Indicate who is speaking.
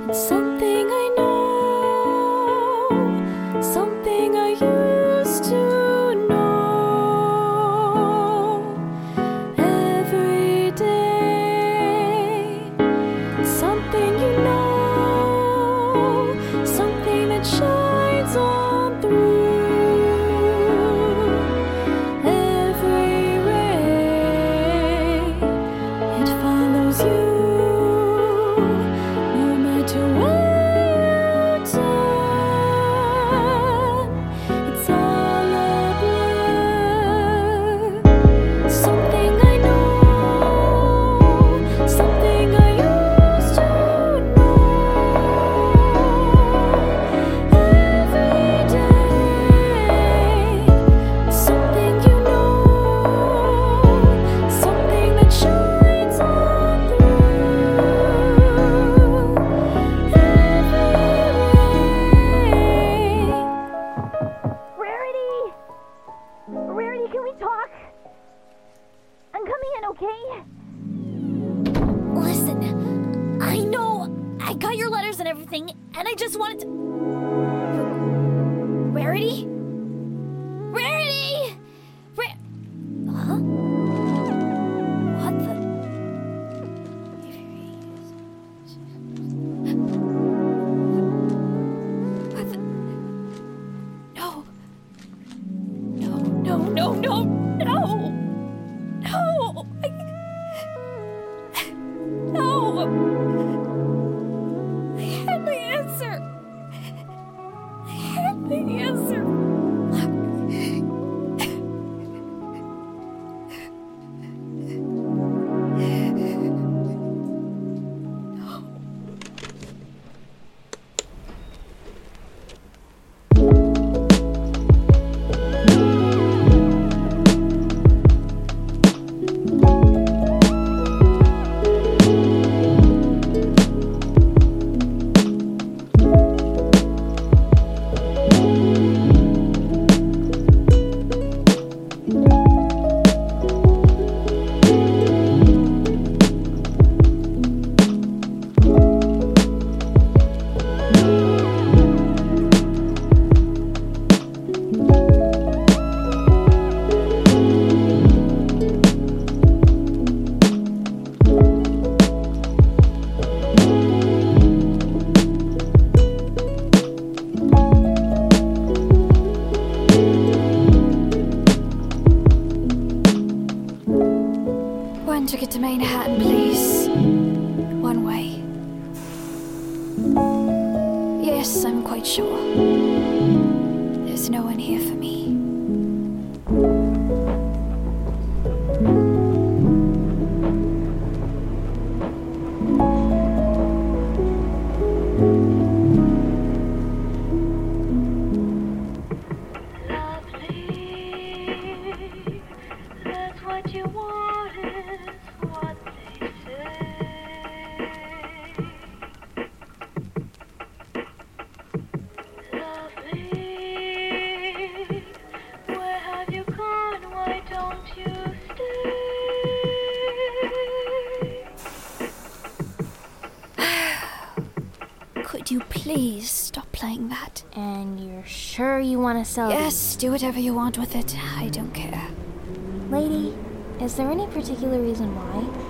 Speaker 1: Something I know, something I used to know every day. Something you know, something that shines on through every ray. It follows you.
Speaker 2: Okay? Listen, I know I got your letters and everything, and I just wanted to... Rarity? Rarity! Huh? What the... What the... No. No. I had the answer. One ticket to Manhattan, please. One way. Yes, I'm quite sure. There's no one here for me. Could you please stop playing that?
Speaker 3: And you're sure you want to sell
Speaker 2: Yes, do whatever you want with it. I don't care.
Speaker 3: Lady, is there any particular reason why?